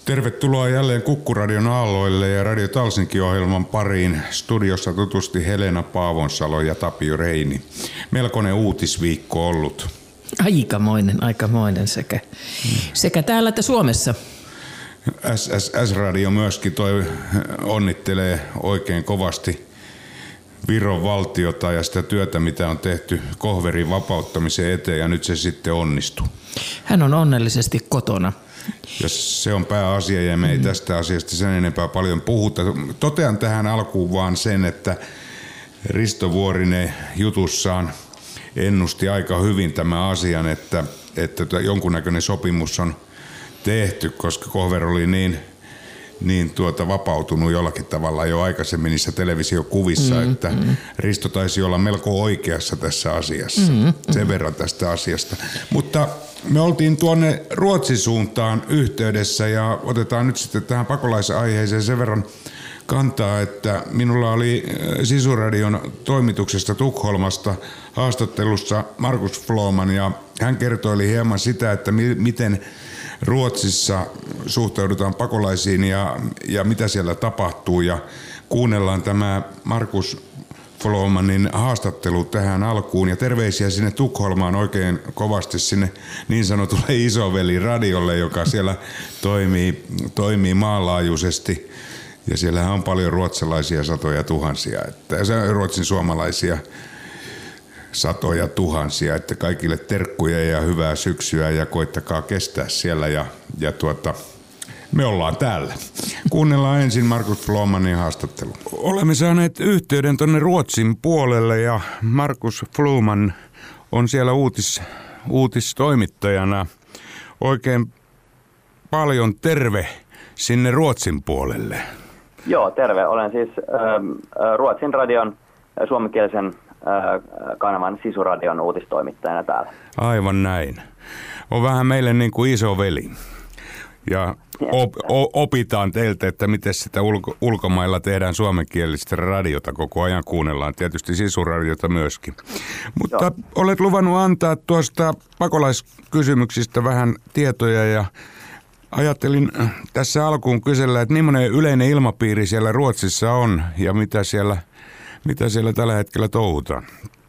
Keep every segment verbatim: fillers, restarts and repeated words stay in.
Tervetuloa jälleen Kukkuradion aalloille ja Radio Talsinki-ohjelman pariin. Studiossa tutusti Helena Paavonsalo ja Tapio Reini. Melkoinen uutisviikko ollut. Aikamoinen, aikamoinen sekä, sekä täällä että Suomessa. S S S-radio myöskin toi onnittelee oikein kovasti Viron valtiota ja sitä työtä, mitä on tehty Kohverin vapauttamisen eteen, ja nyt se sitten onnistuu. Hän on onnellisesti kotona. Ja se on pääasia, ja me ei tästä asiasta sen enempää paljon puhuta. Totean tähän alkuun vaan sen, että Risto Vuorinen jutussaan ennusti aika hyvin tämän asian, että, että jonkunnäköinen sopimus on tehty, koska Kohver oli niin, niin tuota vapautunut jollakin tavalla jo aikaisemmin niissä televisiokuvissa, mm, että mm. Risto taisi olla melko oikeassa tässä asiassa. Mm, mm. Sen verran tästä asiasta. Mutta me oltiin tuonne Ruotsin suuntaan yhteydessä ja otetaan nyt sitten tähän pakolaisaiheeseen sen verran kantaa, että minulla oli Sisuradion toimituksesta Tukholmasta haastattelussa Markus Floman, ja hän kertoili hieman sitä, että mi- miten Ruotsissa suhtaudutaan pakolaisiin ja, ja mitä siellä tapahtuu, ja kuunnellaan tämä Markus Flomanin haastattelu tähän alkuun, ja terveisiä sinne Tukholmaan oikein kovasti sinne niin sanotulle Isoveli-radiolle, joka siellä toimii, toimii maanlaajuisesti, ja siellähän on paljon ruotsalaisia satoja tuhansia, että ruotsin suomalaisia satoja tuhansia, että kaikille terkkuja ja hyvää syksyä ja koittakaa kestää siellä, ja, ja tuota, me ollaan täällä. Kuunnellaan ensin Markus Flomanin haastattelu. Olemme saaneet yhteyden tuonne Ruotsin puolelle, ja Markus Floman on siellä uutis, uutistoimittajana. Oikein paljon terve sinne Ruotsin puolelle. Joo, terve. Olen siis äh, Ruotsin radion äh, suomenkielisen äh, kanavan Sisuradion uutistoimittajana täällä. Aivan näin. On vähän meille niin kuin iso veli. Ja op, opitaan teiltä, että miten sitä ulko, ulkomailla tehdään suomenkielistä radiota. Koko ajan kuunnellaan tietysti Sisuradiota myöskin. Mutta Joo. Olet luvannut antaa tuosta pakolaiskysymyksistä vähän tietoja, ja ajattelin tässä alkuun kysellä, että millainen yleinen ilmapiiri siellä Ruotsissa on ja mitä siellä, mitä siellä tällä hetkellä touhutaan.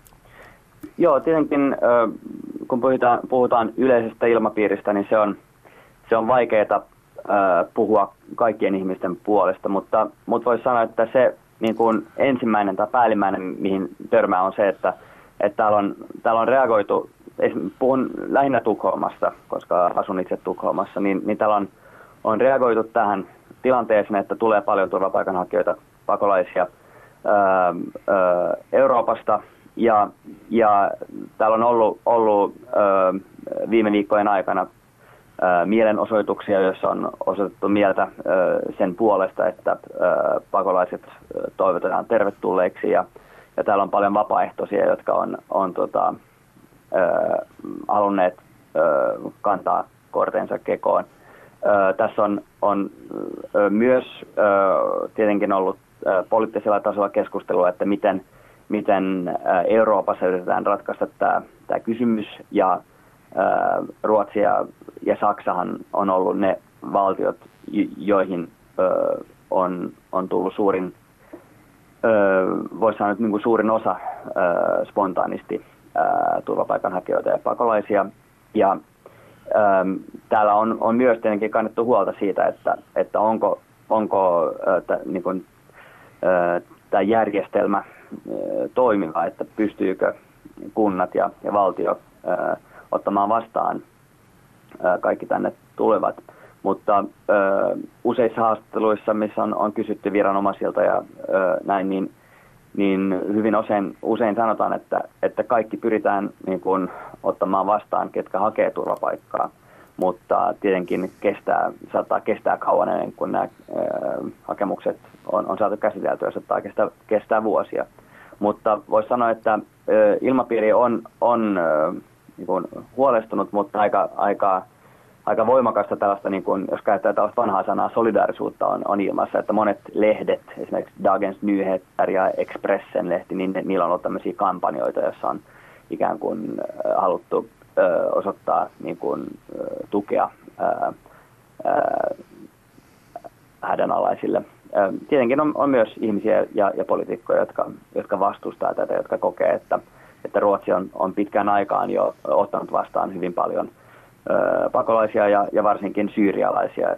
Joo, tietenkin kun puhutaan, puhutaan yleisestä ilmapiiristä, niin se on Se on vaikeaa äh, puhua kaikkien ihmisten puolesta, mutta, mutta voisi sanoa, että se niin kuin ensimmäinen tai päällimmäinen, mihin törmää, on se, että, että täällä, on, täällä on reagoitu, puhun lähinnä Tukholmasta, koska asun itse Tukholmassa, niin, niin täällä on, on reagoitu tähän tilanteeseen, että tulee paljon turvapaikanhakijoita, pakolaisia ää, ää, Euroopasta, ja, ja täällä on ollut, ollut ää, viime viikkojen aikana mielenosoituksia, joissa on osoitettu mieltä sen puolesta, että pakolaiset toivotetaan tervetulleiksi, ja, ja täällä on paljon vapaaehtoisia, jotka on, on tota, halunneet kantaa kortensa kekoon. Tässä on, on myös tietenkin ollut poliittisella tasolla keskustelua, että miten, miten Euroopassa yritetään ratkaista tämä, tämä kysymys, ja Ruotsi ja, ja Saksahan on ollut ne valtiot, joihin ö, on, on tullut suurin, voisi sanoa, niin kuin suurin osa ö, spontaanisti ö, turvapaikanhakijoita ja pakolaisia. Ja ö, täällä on, on myös tietenkin kannettu huolta siitä, että, että onko, onko ö, t, niin kuin, ö, tämä järjestelmä ö, toimiva, että pystyykö kunnat ja, ja valtio ö, ottamaan vastaan kaikki tänne tulevat. Mutta ö, useissa haastatteluissa, missä on, on kysytty viranomaisilta ja ö, näin, niin, niin hyvin usein, usein sanotaan, että, että kaikki pyritään niin kuin, ottamaan vastaan, ketkä hakee turvapaikkaa. Mutta tietenkin kestää, saattaa kestää kauan ennen kuin nämä ö, hakemukset on, on saatu käsiteltyä, saattaa kestää, kestää vuosia. Mutta voisi sanoa, että ö, ilmapiiri on, on ö, niin kuin huolestunut, mutta aika, aika, aika voimakasta tällaista, niin kuin, jos käyttää tällaista vanhaa sanaa, solidaarisuutta on, on ilmassa, että monet lehdet, esimerkiksi Dagens Nyheter ja Expressen-lehti, niin ne, niillä on ollut tämmöisiä kampanjoita, joissa on ikään kuin äh, haluttu äh, osoittaa niin kuin, äh, tukea äh, äh, hädänalaisille. Tietenkin on, on myös ihmisiä ja, ja poliitikkoja, jotka, jotka vastustaa tätä, jotka kokee, että, että Ruotsi on, on pitkään aikaan jo ottanut vastaan hyvin paljon ö, pakolaisia ja, ja varsinkin syyrialaisia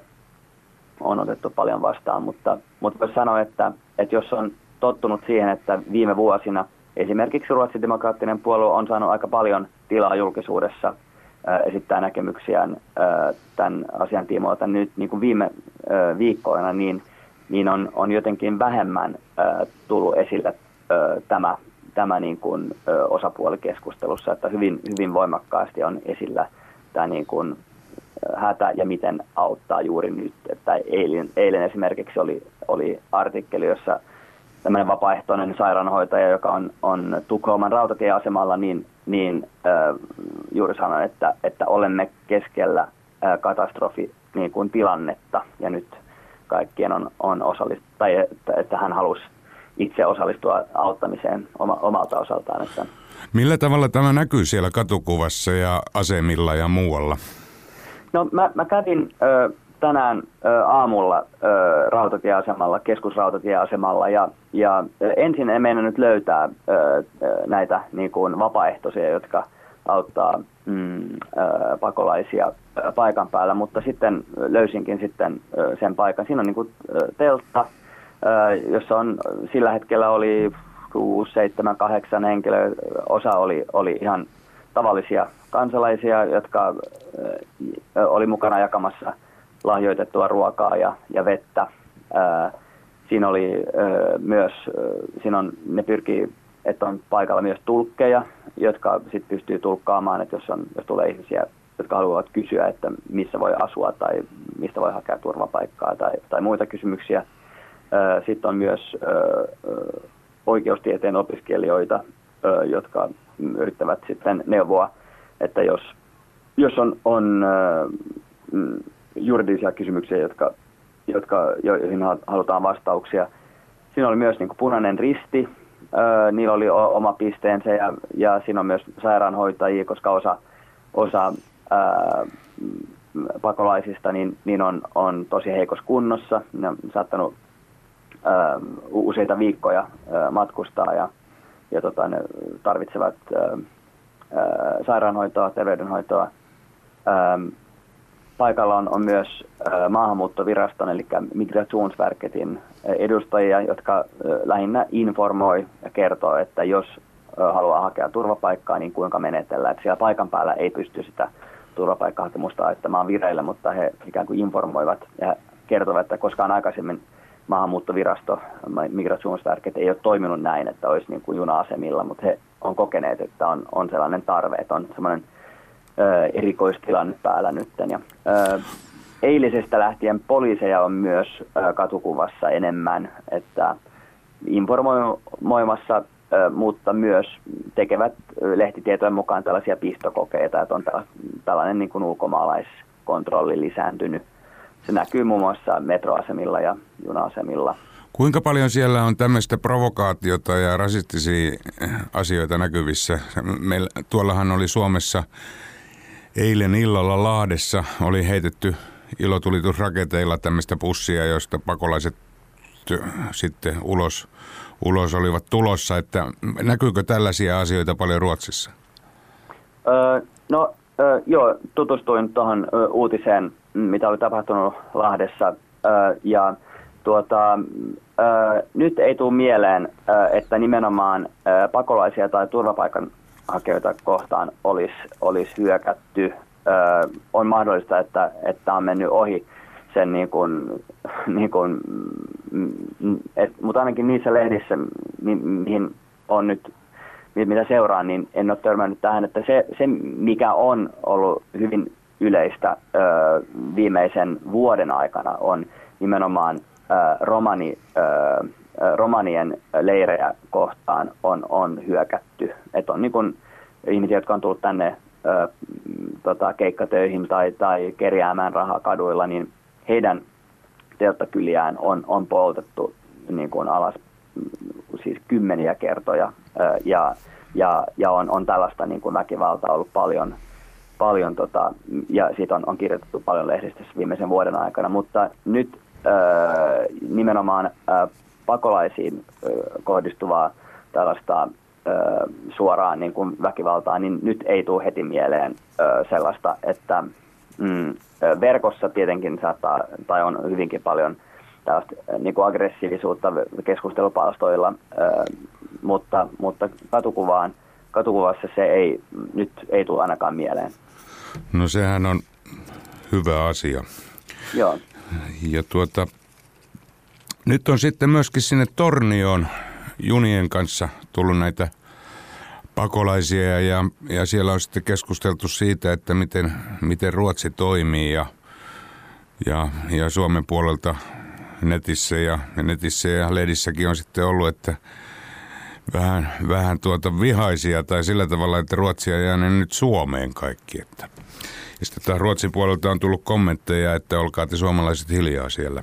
on otettu paljon vastaan. Mutta, mutta voisi sanoa, että, että jos on tottunut siihen, että viime vuosina esimerkiksi Ruotsin demokraattinen puolue on saanut aika paljon tilaa julkisuudessa esittää näkemyksiään tämän asian tiimoilta nyt niin kuin viime viikkoina, niin, niin on, on jotenkin vähemmän tullut esille tämä, tämä niin kuin osapuolikeskustelussa, että hyvin, hyvin voimakkaasti on esillä tämä niin kuin hätä ja miten auttaa juuri nyt. Että eilen, eilen esimerkiksi oli, oli artikkeli, jossa tämmöinen vapaaehtoinen sairaanhoitaja, joka on, on Tukholman rautatieasemalla, niin, niin äh, juuri sanoi, että, että olemme keskellä äh, katastrofi niin kuin tilannetta ja nyt kaikkien on, on osallist- tai että, että hän halusi itse osallistua auttamiseen oma, omalta osaltaan. Että. Millä tavalla tämä näkyy siellä katukuvassa ja asemilla ja muualla? No mä, mä kävin ö, tänään ö, aamulla ö, rautatieasemalla, keskusrautatieasemalla ja, ja ensin en meinannut löytää ö, näitä niin kuin vapaaehtoisia, jotka auttaa mm, ö, pakolaisia ö, paikan päällä, mutta sitten löysinkin sitten ö, sen paikan. Siinä on niin kuin ö, teltta, ö, jossa on sillä hetkellä oli kuusi, seitsemän, kahdeksan henkilöä. Osa oli, oli ihan tavallisia kansalaisia, jotka ö, oli mukana jakamassa lahjoitettua ruokaa ja, ja vettä. Ö, siinä oli ö, myös, ö, siinä on, ne pyrkii, että on paikalla myös tulkkeja, jotka sit pystyy tulkkaamaan, että jos, on, jos tulee ihmisiä, jotka haluavat kysyä, että missä voi asua tai mistä voi hakea turvapaikkaa tai, tai muita kysymyksiä. Ö, sitten on myös ö, ö, oikeustieteen opiskelijoita, ö, jotka yrittävät sitten neuvoa, että jos, jos on, on ö, juridisia kysymyksiä, jotka, jotka, joihin halutaan vastauksia. Siinä oli myös niin kuin Punainen Risti, ö, niillä oli oma pisteensä ja, ja siinä on myös sairaanhoitajia, koska osa, osa ää, pakolaisista niin, niin on, on tosi heikossa kunnossa. Ne on saattanut ää, useita viikkoja ää, matkustaa ja, ja tota, ne tarvitsevat ää, ää, sairaanhoitoa, terveydenhoitoa. Ää, Paikalla on, on myös ä, maahanmuuttoviraston, eli Migrationsverketin edustajia, jotka ä, lähinnä informoi ja kertoo, että jos ä, haluaa hakea turvapaikkaa, niin kuinka menetellään. Että siellä paikan päällä ei pysty sitä turvapaikkahakemusta laittamaan vireille, mutta he ikään kuin informoivat ja kertovat, että koskaan aikaisemmin maahanmuuttovirasto, Migrationsverket, ei ole toiminut näin, että olisi niin kuin juna-asemilla, mutta he on kokeneet, että on, on sellainen tarve, että on semmoinen erikoistilanne päällä nyt. Ja, ää, eilisestä lähtien poliiseja on myös ää, katukuvassa enemmän, että informoimassa, ää, mutta myös tekevät lehtitietojen mukaan tällaisia pistokokeita, että on tällainen niin kuin ulkomaalaiskontrolli lisääntynyt. Se näkyy muun muassa metroasemilla ja juna-asemilla. Kuinka paljon siellä on tämmöistä provokaatiota ja rasistisia asioita näkyvissä? Meillä, tuollahan oli Suomessa eilen illalla Lahdessa oli heitetty ilotulitusraketeilla tämmöistä pussia, joista pakolaiset sitten ulos, ulos olivat tulossa. Että näkyykö tällaisia asioita paljon Ruotsissa? Öö, no öö, joo, tutustuin tuohon öö, uutiseen, mitä oli tapahtunut Lahdessa. Öö, ja tuota, öö, nyt ei tule mieleen, öö, että nimenomaan öö, pakolaisia tai turvapaikan hakijoita kohtaan olisi, olisi hyökätty. Öö, on mahdollista, että, että on mennyt ohi sen, niin kuin, niin kuin, et, mutta ainakin niissä lehdissä, mi, mihin on nyt, mitä seuraan, niin en ole törmännyt tähän, että se, se mikä on ollut hyvin yleistä öö, viimeisen vuoden aikana, on nimenomaan öö, romani, öö, romanien leirejä kohtaan on, on hyökätty. Että on niin kuin ihmisiä, jotka on tullut tänne ö, tota, keikkatöihin tai, tai kerjäämään rahaa kaduilla, niin heidän telttakyliään on, on poltettu niin kuin alas siis kymmeniä kertoja. Ö, ja ja, ja on, on tällaista niin kuin väkivaltaa ollut paljon, paljon tota, ja siitä on, on kirjoitettu paljon lehdistössä viimeisen vuoden aikana. Mutta nyt nimenomaan pakolaisiin kohdistuvaa tällaista suoraan niin kuin väkivaltaa, niin nyt ei tule heti mieleen sellaista, että mm, verkossa tietenkin saattaa, tai on hyvinkin paljon tällaista niin kuin aggressiivisuutta keskustelupalstoilla, mutta, mutta katukuvaan, katukuvassa se ei, nyt ei tule ainakaan mieleen. No sehän on hyvä asia. Joo. Ja tuota, nyt on sitten myöskin sinne Tornioon junien kanssa tullut näitä pakolaisia ja, ja siellä on sitten keskusteltu siitä, että miten, miten Ruotsi toimii ja, ja, ja Suomen puolelta netissä ja, netissä ja lehdissäkin on sitten ollut, että vähän, vähän tuota vihaisia tai sillä tavalla, että Ruotsia jää nyt Suomeen kaikki. Että. Ja sitten taas Ruotsin puolelta on tullut kommentteja, että olkaa te suomalaiset hiljaa siellä.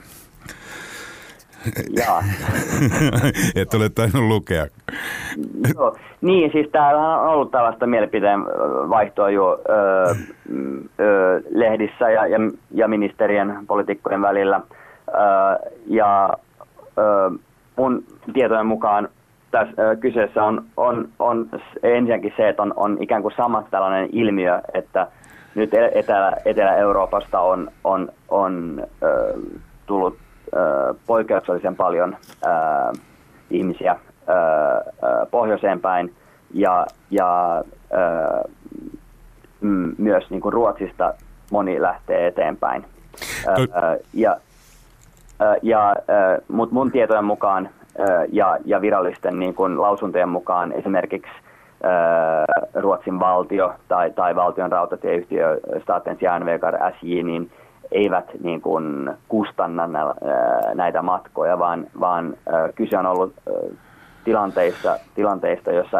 Jaa. Et ole tainnut lukea. Joo. Niin, siis täällä on ollut tällaista mielipiteen vaihtoa jo öö, öö, lehdissä ja, ja, ja ministerien, poliitikkojen välillä. Öö, ja öö, mun tietojen mukaan tässä öö, kyseessä on, on, on ensinnäkin se, että on, on ikään kuin sama tällainen ilmiö, että nyt Etelä, Etelä-Euroopasta on, on, on öö, tullut poikkeuksellisen paljon ää, ihmisiä ää, ää, pohjoiseen päin ja, ja ää, m, myös niin kuin Ruotsista moni lähtee eteenpäin. Ää, ja, ää, ja, ää, mut mun tietojen mukaan ää, ja, ja virallisten niin kuin lausuntojen mukaan esimerkiksi ää, Ruotsin valtio tai, tai valtion rautatieyhtiö Statens järnvägar S J, niin eivät niin kuin kustanna näitä matkoja, vaan, vaan kyse on ollut tilanteista, tilanteista jossa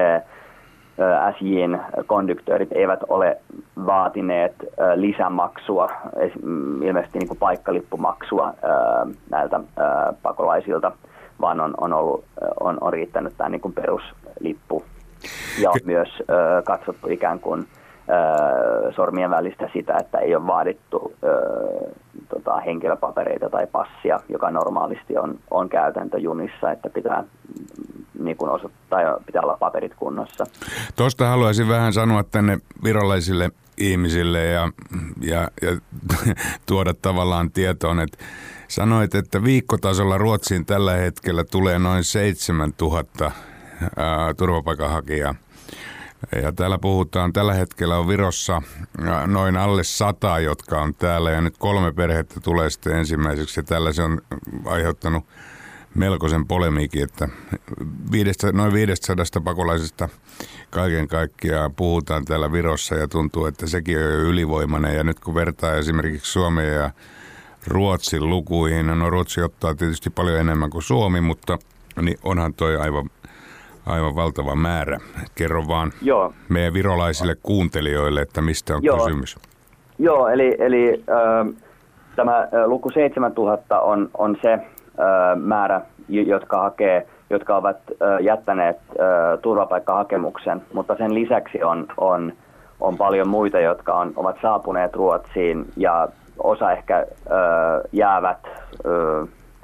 S J:n konduktöörit eivät ole vaatineet lisämaksua, ilmeisesti niin kuin paikkalippumaksua näiltä pakolaisilta, vaan on, on, ollut, on, on riittänyt tämä niin kuin peruslippu. Ja on myös katsottu ikään kuin sormien välistä sitä, että ei ole vaadittu ö, tota, henkilöpapereita tai passia, joka normaalisti on, on käytäntö junissa, että pitää, niin kuin osoittaa, pitää olla paperit kunnossa. Tuosta haluaisin vähän sanoa tänne virolaisille ihmisille ja, ja, ja tuoda tavallaan tietoon, että sanoit, että viikkotasolla Ruotsiin tällä hetkellä tulee noin seitsemäntuhatta ää, turvapaikanhakijaa. Ja täällä puhutaan, tällä hetkellä on Virossa noin alle sata, jotka on täällä ja nyt kolme perhettä tulee sitten ensimmäiseksi. Ja tällä se on aiheuttanut melkoisen polemiikin, että viidestä, noin viidestäsadasta pakolaisesta kaiken kaikkiaan puhutaan täällä Virossa ja tuntuu, että sekin on jo ylivoimainen. Ja nyt kun vertaa esimerkiksi Suomea ja Ruotsin lukuihin, no Ruotsi ottaa tietysti paljon enemmän kuin Suomi, mutta niin onhan toi aivan... Aivan valtava määrä. Kerro vaan Joo. meidän virolaisille kuuntelijoille, että mistä on Joo. kysymys. Joo, eli, eli äh, tämä luku seitsemäntuhatta on, on se äh, määrä, jotka, hakee, jotka ovat äh, jättäneet äh, turvapaikkahakemuksen, mutta sen lisäksi on, on, on paljon muita, jotka on, ovat saapuneet Ruotsiin ja osa ehkä äh, jäävät äh,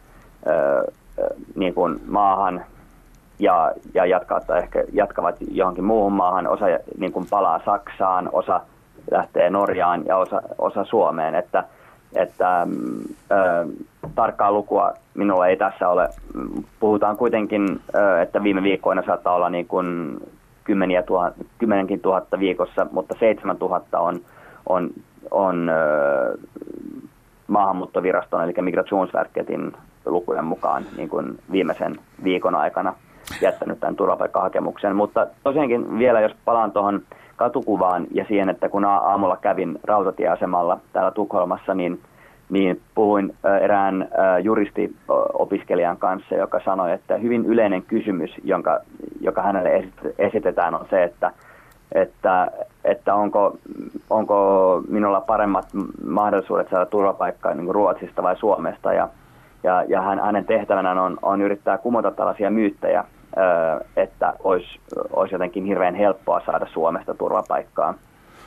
äh, niin kuin maahan, ja, ja jatkaa, tai ehkä jatkavat johonkin muuhun maahan, osa niin kuin palaa Saksaan, osa lähtee Norjaan ja osa, osa Suomeen, että, että ö, tarkkaa lukua minulla ei tässä ole. Puhutaan kuitenkin, ö, että viime viikkoina saattaa olla niin kuin kymmeniä tuhat, kymmenenkin tuhatta viikossa, mutta seitsemän tuhatta on, on, on ö, maahanmuuttoviraston, eli Migrationsverketin lukujen mukaan niin kuin viimeisen viikon aikana jättänyt tämän turvapaikkahakemuksen. Mutta tosiaankin vielä, jos palaan tuohon katukuvaan ja siihen, että kun aamulla kävin rautatieasemalla täällä Tukholmassa, niin, niin puhuin erään juristiopiskelijan kanssa, joka sanoi, että hyvin yleinen kysymys, jonka, joka hänelle esitetään, on se, että, että, että onko, onko minulla paremmat mahdollisuudet saada turvapaikkaa niin kuin Ruotsista vai Suomesta. Ja Ja, ja hän, hänen tehtävänään on, on yrittää kumota tällaisia myyttejä, että olisi, olisi jotenkin hirveän helppoa saada Suomesta turvapaikkaa.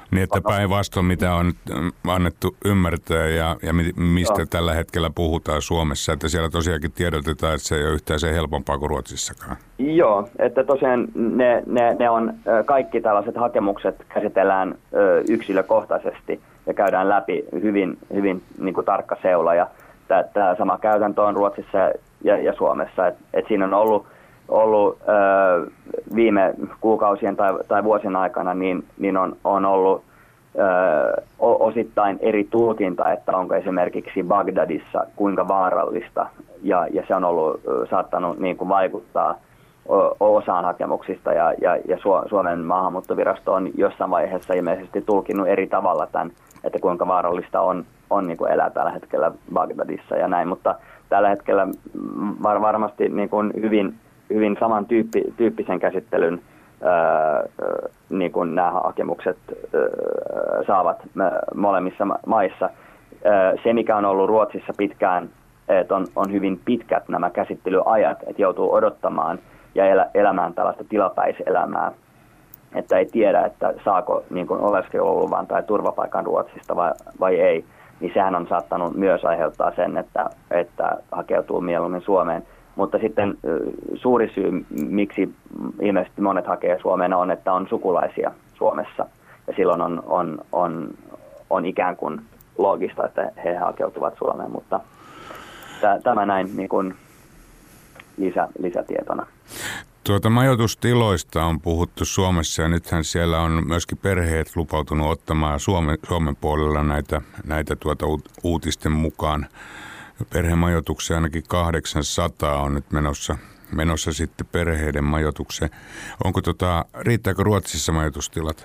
Niin, että päinvastoin mitä on annettu ymmärtää ja, ja mistä Joo. tällä hetkellä puhutaan Suomessa, että siellä tosiaankin tiedotetaan, että se ei ole yhtään se helpompaa kuin Ruotsissakaan. Joo, että tosiaan ne, ne, ne on, kaikki tällaiset hakemukset käsitellään yksilökohtaisesti ja käydään läpi hyvin, hyvin niin kuin tarkka seula. Ja tämä sama käytäntö on Ruotsissa ja, ja Suomessa, että et siinä on ollut ollut ö, viime kuukausien tai, tai vuosien aikana, niin, niin on, on ollut ö, osittain eri tulkinta, että onko esimerkiksi Bagdadissa kuinka vaarallista, ja, ja se on ollut saattanut niin kuin vaikuttaa osaan hakemuksista, ja, ja, ja Suomen maahanmuuttovirasto on jossain vaiheessa ilmeisesti tulkinnut eri tavalla tämän, että kuinka vaarallista on, on niin kuin elää tällä hetkellä Bagdadissa ja näin, mutta tällä hetkellä var, varmasti niin kuin hyvin hyvin samantyyppisen käsittelyn ää, niin kuin nämä hakemukset ää, saavat molemmissa maissa. Ää, se, mikä on ollut Ruotsissa pitkään, että on, on hyvin pitkät nämä käsittelyajat, että joutuu odottamaan ja elä, elämään tällaista tilapäiselämää, että ei tiedä, että saako niin kuin oleskeluluvan tai turvapaikan Ruotsista vai, vai ei, niin sehän on saattanut myös aiheuttaa sen, että, että hakeutuu mieluummin Suomeen. Mutta sitten suuri syy, miksi ilmeisesti monet hakee Suomeen, on, että on sukulaisia Suomessa. Ja silloin on, on, on, on ikään kuin loogista, että he hakeutuvat Suomeen. Mutta tämä näin niin kuin lisä, lisätietona. Tuota majoitustiloista on puhuttu Suomessa ja nythän siellä on myöskin perheet lupautunut ottamaan Suomen, Suomen puolella näitä, näitä tuota uutisten mukaan. Perhemajoituksia ainakin kahdeksansataa on nyt menossa, menossa sitten perheiden majoitukseen. Onko tota, riittääkö Ruotsissa majoitustilat?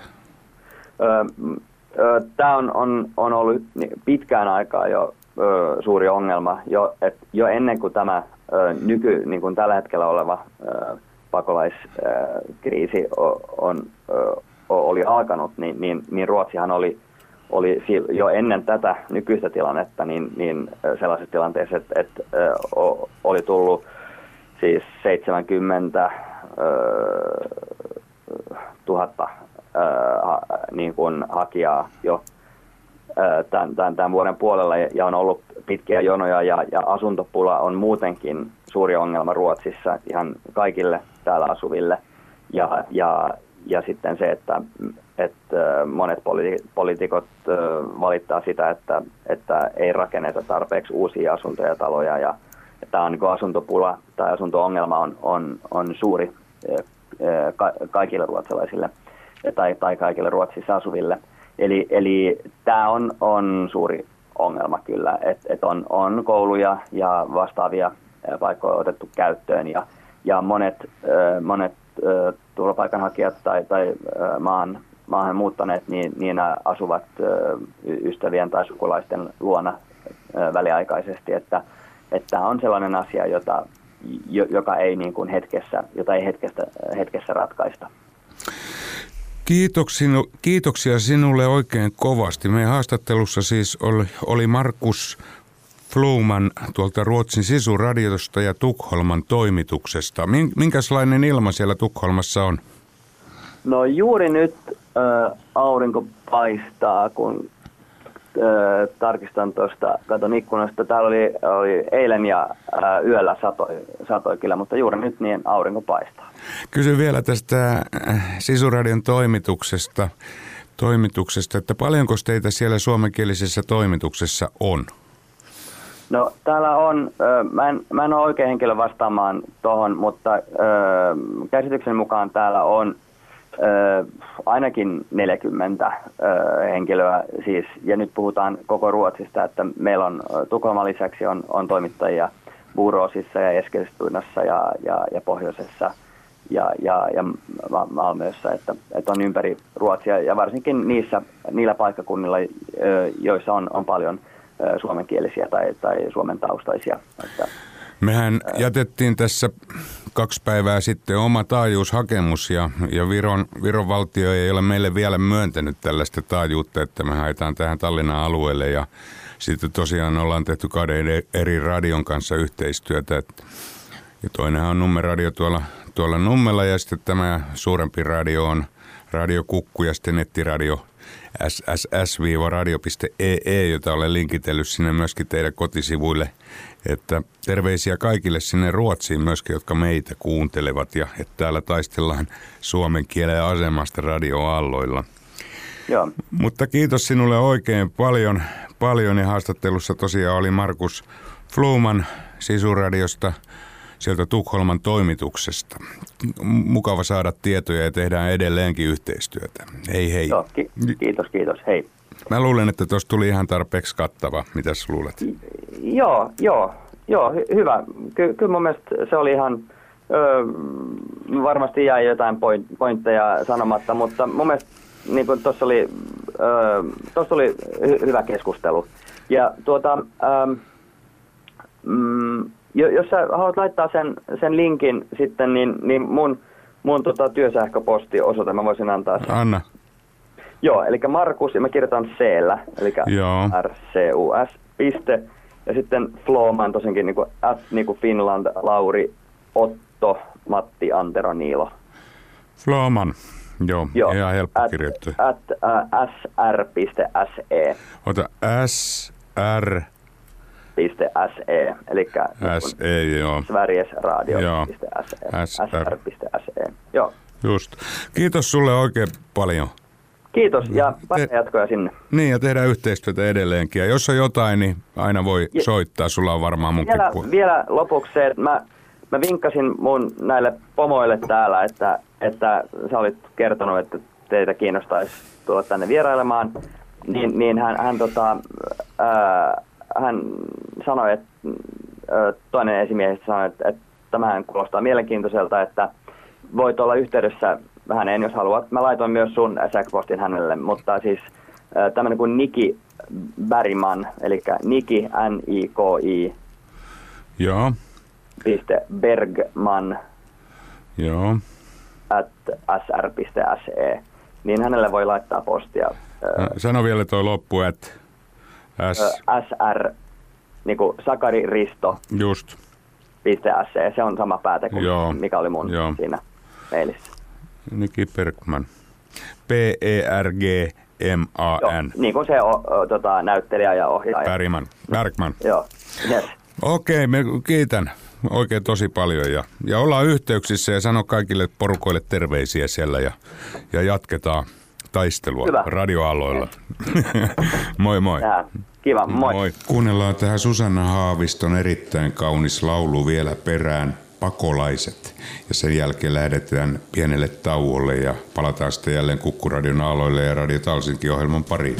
Tämä on, on, on ollut pitkään aikaa jo ö, suuri ongelma. Jo, et, jo ennen kuin tämä ö, nyky, niin kuin tällä hetkellä oleva ö, pakolaiskriisi on, ö, oli alkanut, niin, niin, niin Ruotsihan oli oli jo ennen tätä nykyistä tilannetta niin, niin sellaisessa tilanteessa, että, että oli tullut siis seitsemänkymmentä tuhatta niin kuin hakijaa jo tämän, tämän, tämän vuoden puolella ja on ollut pitkiä jonoja ja, ja asuntopula on muutenkin suuri ongelma Ruotsissa ihan kaikille täällä asuville ja, ja, ja sitten se, että että monet poliitikot valittaa sitä, että, että ei rakenneta tarpeeksi uusia asuntoja ja taloja. Ja tämä on niin kuin asuntopula tai asunto-ongelma on, on, on suuri ka- kaikille ruotsalaisille tai, tai kaikille Ruotsissa asuville. Eli, eli tämä on, on suuri ongelma kyllä, että et on, on kouluja ja vastaavia paikkoja otettu käyttöön ja, ja monet, monet turvapaikanhakijat tai, tai maan maahan muuttaneet, niin, niin asuvat ö, ystävien tai sukulaisten luona ö, väliaikaisesti, että että on sellainen asia, jota, joka ei niin kuin hetkessä, jota ei hetkestä, hetkessä ratkaista. Kiitoksinu, kiitoksia sinulle oikein kovasti. Meidän haastattelussa siis oli, oli Markus Fluman tuolta Ruotsin Sisu-radiosta ja Tukholman toimituksesta. Minkälainen ilma siellä Tukholmassa on? No juuri nyt äh, aurinko paistaa, kun äh, tarkistan tuosta, katon ikkunasta. Täällä oli, oli eilen ja äh, yöllä satoi, satoi kyllä, mutta juuri nyt niin aurinko paistaa. Kysyn vielä tästä Sisu-radion toimituksesta, toimituksesta, että paljonko teitä siellä suomenkielisessä toimituksessa on? No täällä on, mä en, mä en ole oikein henkilö vastaamaan tuohon, mutta käsityksen mukaan täällä on ainakin neljäkymmentä henkilöä siis, ja nyt puhutaan koko Ruotsista, että meillä on Tukholman lisäksi on, on toimittajia Boråsissa ja Eskilstunassa ja, ja, ja Pohjoisessa ja, ja, ja Malmössä, että, että on ympäri Ruotsia ja varsinkin niissä, niillä paikkakunnilla, joissa on, on paljon suomenkielisiä tai, tai suomen taustaisia. Että, mehän jätettiin tässä kaksi päivää sitten oma taajuushakemus ja, ja Viron, Viron valtio ei ole meille vielä myöntänyt tällaista taajuutta, että me haetaan tähän Tallinnan alueelle ja sitten tosiaan ollaan tehty kahden eri radion kanssa yhteistyötä. Ja toinenhan on Nummeradio tuolla, tuolla Nummella ja sitten tämä suurempi radio on Radio Kukku ja sitten nettiradio S S S radio piste E E, jota olen linkitellyt sinne myöskin teidän kotisivuille. Että terveisiä kaikille sinne Ruotsiin myöskin, jotka meitä kuuntelevat ja että täällä taistellaan suomen kielen asemasta radioaalloilla. Joo. Mutta kiitos sinulle oikein paljon. Paljon ja haastattelussa tosiaan oli Markus Fluman Sisuradiosta, sieltä Tukholman toimituksesta. Mukava saada tietoja ja tehdään edelleenkin yhteistyötä. Hei hei. Joo, ki- kiitos, kiitos. Hei. Mä luulen, että tuossa tuli ihan tarpeeksi kattava. Mitäs luulet? Joo, joo, joo, hy- hyvä. Ky- kyllä mun mielestä se oli ihan, öö, varmasti jäi jotain point- pointteja sanomatta, mutta mun mielestä niin kuin tuossa oli, öö, tuossa oli hy- hyvä keskustelu. Ja tuota, öö, mm, jos sä haluat laittaa sen, sen linkin sitten, niin, niin mun, mun tota työsähköpostiosoite, mä voisin antaa sen. Anna. Joo, eli Markus, ja mä kirjoitan C-llä, eli R C U S, piste, ja sitten Floman tosiaankin niin kuin at, niin kuin Finland, Lauri, Otto, Matti, Antero, Niilo. Floman, joo, joo. Ihan helppo at, kirjoittaa. At uh, sr.se. Ota S R .se, eli S E, joo. Sveriges Radio. Joo. S R piste se. Joo. Just. Kiitos sulle oikein paljon. Kiitos ja paljon Te- jatkoja sinne. Niin, ja tehdään yhteistyötä edelleenkin. Ja jos on jotain, niin aina voi ja soittaa. Sulla on varmaan munkin vielä, puolella. vielä lopuksi se, että mä, mä vinkkasin mun näille pomoille täällä, että, että sä olit kertonut, että teitä kiinnostaisi tulla tänne vierailemaan. Niin, niin hän, hän, tota, ää, hän sanoi, että ää, toinen esimiehistä sanoi, että, että tämähän kuulostaa mielenkiintoiselta, että voit olla yhteydessä häneen, jos haluat. Mä laitoin myös sun sähköpostin hänelle, mutta siis äh, tämmöinen kuin Niki Bergman, eli Niki, N I K I, Joo. piste Bergman, Joo. at sr piste se, niin hänelle voi laittaa postia. Äh, Sano vielä toi loppu, että S... Äh, sr, niin kuin Sakari Risto. Just. Piste se, se on sama pääte kuin Joo. mikä oli mun Joo. siinä mailissa. Niki Bergman. P E R G M A N. Joo, niin kuin se o, o, tota, näyttelijä ja ohjaaja. Bergman. Bergman. Joo, yes. Okei, me kiitän oikein tosi paljon ja, ja ollaan yhteyksissä ja sano kaikille porukoille terveisiä siellä ja, ja jatketaan taistelua Hyvä. radioaloilla. Moi moi. Ja, kiva, moi. moi. Kuunnellaan tähän Susanna Haaviston erittäin kaunis laulu vielä perään. Pakolaiset. Ja sen jälkeen lähdetään pienelle tauolle ja palataan sitten jälleen Kukkuradion aalloille ja Radio Talsinkin ohjelman pariin.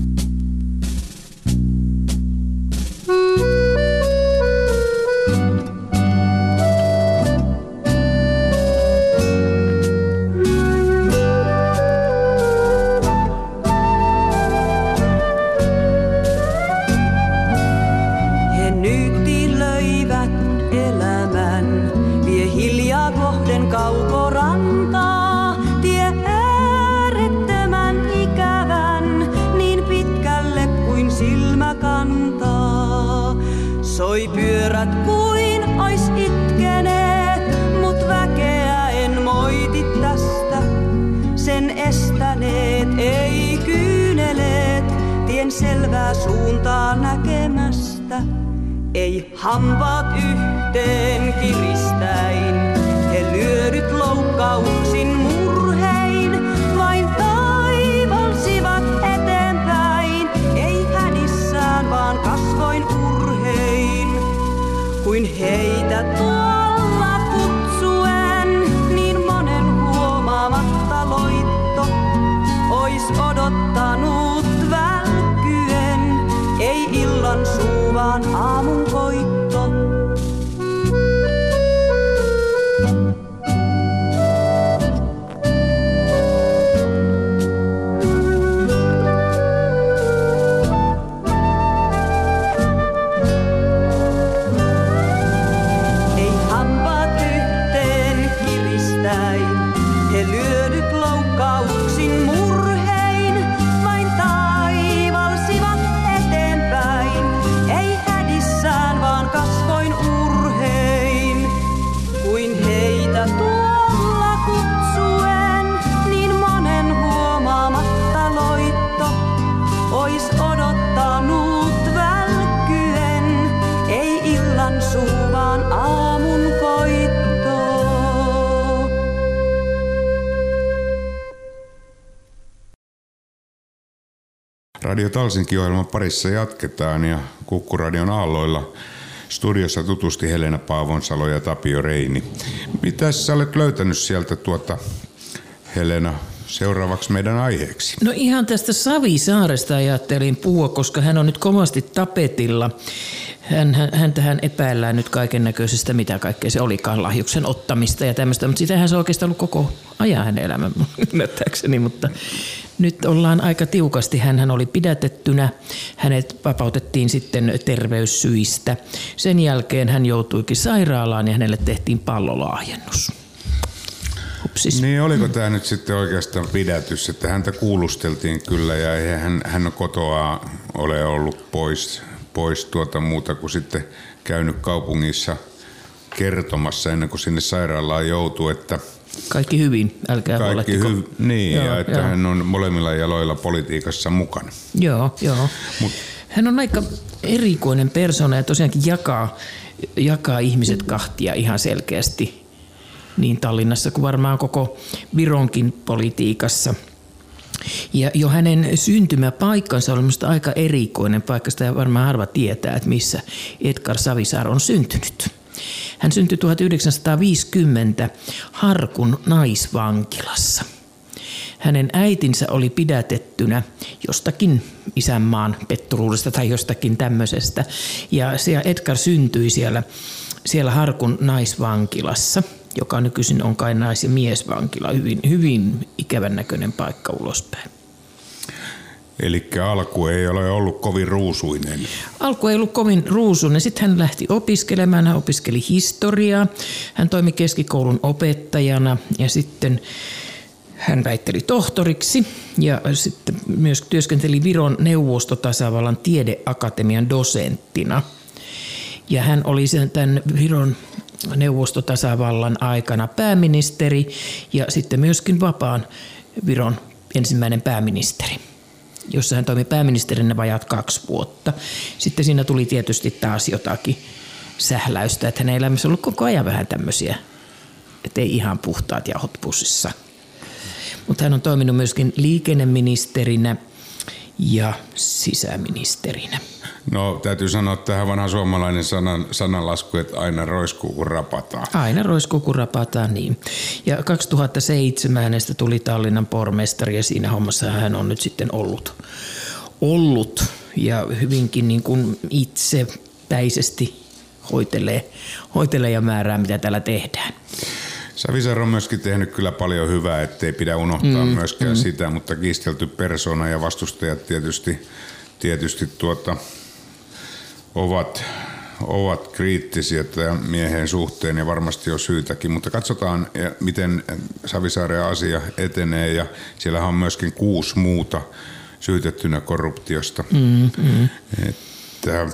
Soi pyörät kuin ois itkeneet, mut väkeä en moiti tästä. Sen estäneet ei kyyneleet, tien selvää suuntaa näkemästä. Ei hampaat yhteen kiristäin, he lyödyt loukkauksin murhein, vain taivalsivat eteenpäin, ei hädissään vaan kasvoin urhein. Kuin heitä tuolla kutsuen, niin monen huomaamatta loitto ois odottanut välkkyen, ei illan suu vaan aamun koitto. Vaan Radio Talsinki-ohjelman parissa jatketaan ja Kukkuradion aalloilla studiossa tutusti Helena Paavonsalo ja Tapio Reini. Mitäs sä olet löytänyt sieltä tuota, Helena, seuraavaksi meidän aiheeksi? No ihan tästä Savisaaresta ajattelin puhua, koska hän on nyt kovasti tapetilla. Hän, hän, häntähän epäillään nyt kaiken näköisestä, mitä kaikkea se olikaan, lahjuksen ottamista ja tämmöistä, mutta sitähän se on oikeastaan ollut koko ajan hänen elämän ymmärtääkseni, mutta nyt ollaan aika tiukasti. Hänhän oli pidätettynä, hänet vapautettiin sitten terveyssyistä. Sen jälkeen hän joutuikin sairaalaan ja hänelle tehtiin pallolaajennus. Hupsis. Niin, oliko tämä nyt sitten oikeastaan pidätys, että häntä kuulusteltiin kyllä ja ei hän, hän kotoa ole ollut pois, pois tuota muuta kuin sitten käynyt kaupungissa kertomassa ennen kuin sinne sairaalaan joutuu, että kaikki hyvin, älkää kaikki hy- Niin, joo, ja että joo. Hän on molemmilla jaloilla politiikassa mukana. Joo, joo. Mut. Hän on aika erikoinen persona ja tosiaankin jakaa, jakaa ihmiset kahtia ihan selkeästi niin Tallinnassa kuin varmaan koko Vironkin politiikassa. Ja jo hänen syntymäpaikkansa on minusta aika erikoinen paikka, ja varmaan harva tietää, että missä Edgar Savisaar on syntynyt. Hän syntyi tuhatyhdeksänsataaviisikymmentä Harkun naisvankilassa. Hänen äitinsä oli pidätettynä jostakin isänmaan petturuudesta tai jostakin tämmöisestä. Ja Edgar syntyi siellä, siellä Harkun naisvankilassa, joka nykyisin on kai nais- ja miesvankila. Hyvin, hyvin ikävän näköinen paikka ulospäin. Eli alku ei ole ollut kovin ruusuinen. Alku ei ollut kovin ruusuinen. Sitten hän lähti opiskelemaan. Hän opiskeli historiaa. Hän toimi keskikoulun opettajana ja sitten hän väitteli tohtoriksi ja sitten myös työskenteli Viron neuvostotasavallan tiedeakatemian dosenttina. Ja hän oli sen tämän Viron neuvostotasavallan aikana pääministeri ja sitten myöskin vapaan Viron ensimmäinen pääministeri, jossa hän toimi pääministerinä vajaat kaksi vuotta. Sitten siinä tuli tietysti taas jotakin sähläystä, että hänen elämässä on ollut koko ajan vähän tämmöisiä, että ei ihan puhtaat jauhot pussissa. Mutta hän on toiminut myöskin liikenneministerinä ja sisäministerinä. No täytyy sanoa tähän vanha suomalainen sanan, sananlasku, että aina roiskuu kun rapataan. Aina roiskuu kun rapataan, niin. Ja kaksituhattaseitsemän hänestä tuli Tallinnan pormestari ja siinä hommassa hän on nyt sitten ollut. ollut ja hyvinkin niin kuin itsepäisesti hoitelee, hoitelee ja määrää, mitä täällä tehdään. Savisaar on myöskin tehnyt kyllä paljon hyvää, ettei pidä unohtaa mm, myöskään mm. sitä, mutta kiistelty persona ja vastustajat tietysti, tietysti tuota, ovat, ovat kriittisiä tämän miehen suhteen ja varmasti on syytäkin, mutta katsotaan, miten Savisaaren asia etenee ja siellähän on myöskin kuusi muuta syytettynä korruptiosta. Mm, mm. Että,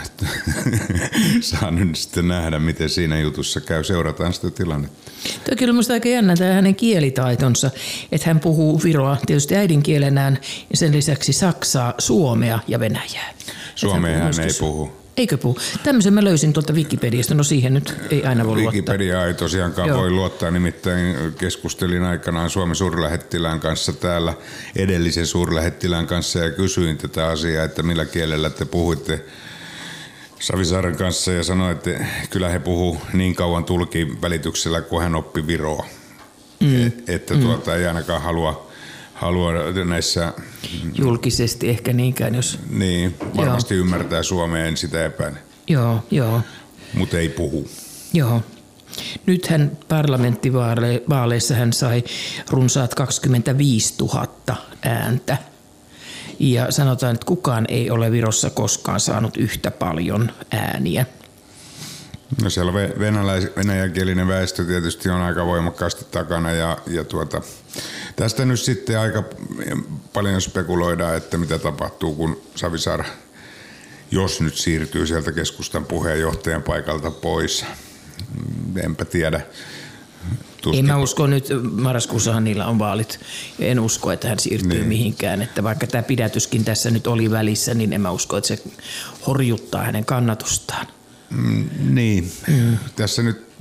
saa nyt sitten nähdä, miten siinä jutussa käy. Seurataan sitä tilannetta. Tämä on kyllä minusta aika jännä tämä hänen kielitaitonsa, että hän puhuu viroa tietysti äidinkielenään ja sen lisäksi saksaa, suomea ja venäjää. Suomea hän ei puhu. Eikö puhu? Tämmöisen mä löysin tuolta Wikipediasta, no siihen nyt ei aina voi luottaa. Wikipedia ei tosiaankaan Joo. voi luottaa, nimittäin keskustelin aikanaan Suomen suurlähettilään kanssa täällä edellisen suurlähettilään kanssa ja kysyin tätä asiaa, että millä kielellä te puhuitte Savisaaren kanssa ja sanoin, että kyllä he puhuu niin kauan tulkin välityksellä, kun hän oppi viroa. Mm. Että mm. tuota ei ainakaan halua Halua näissä julkisesti ehkä niinkään, jos niin varmasti joo. ymmärtää suomea, en sitä epäile. Joo, joo. Mutta ei puhu. Joo. Nythän parlamenttivaaleissa hän sai runsaat kaksikymmentäviisituhatta ääntä. Ja sanotaan, että kukaan ei ole Virossa koskaan saanut yhtä paljon ääniä. No siellä venäläis- venäjänkielinen väestö tietysti on aika voimakkaasti takana ja, ja tuota, tästä nyt sitten aika paljon spekuloidaan, että mitä tapahtuu, kun Savisaar, jos nyt siirtyy sieltä keskustan puheenjohtajan paikalta pois. Enpä tiedä. Tuskin. En mä usko nyt, marraskuussahan niillä on vaalit. En usko, että hän siirtyy niin. mihinkään. Että vaikka tämä pidätyskin tässä nyt oli välissä, niin en mä usko, että se horjuttaa hänen kannatustaan. Mm, niin. Mm. Tässä nyt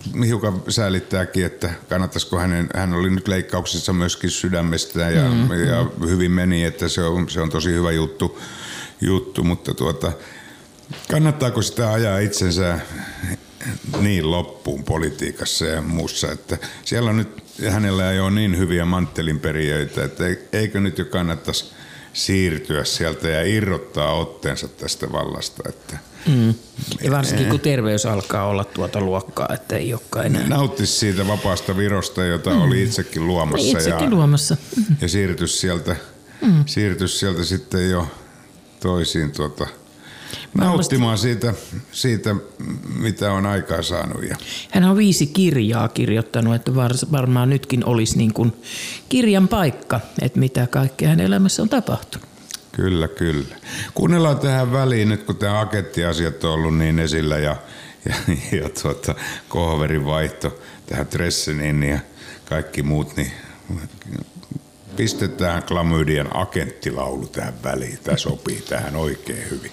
hiukan säälittääkin, että kannattaisiko hänen, hän oli nyt leikkauksessa myöskin sydämestään ja, mm, ja mm. hyvin meni, että se on, se on tosi hyvä juttu, juttu mutta tuota, kannattaako sitä ajaa itsensä niin loppuun politiikassa ja muussa, että siellä on nyt, hänellä ei ole niin hyviä manttelinperijöitä, että eikö nyt jo kannattaisi siirtyä sieltä ja irrottaa otteensa tästä vallasta, että Mm. Ja varsinkin kun terveys alkaa olla tuota luokkaa, että ei olekaan enää. Nauttisi siitä vapaasta Virosta, jota mm. oli itsekin luomassa. Itsekin ja, luomassa. Mm. Ja siirtys sieltä, mm. siirtys sieltä sitten jo toisiin tuota, nauttimaan siitä, siitä, mitä on aikaa saanut. Ja. Hän on viisi kirjaa kirjoittanut, että varmaan nytkin olisi niin kuin kirjan paikka, että mitä kaikkea hänen elämässä on tapahtunut. Kyllä, kyllä. Kuunnellaan tähän väliin nyt, kun tämä agenttiasiat on ollut niin esillä ja, ja, ja tuota, kohverin vaihto tähän Dresseniin ja kaikki muut, niin pistetään Klamydian agenttilaulu tähän väliin. Tämä sopii tähän oikein hyvin.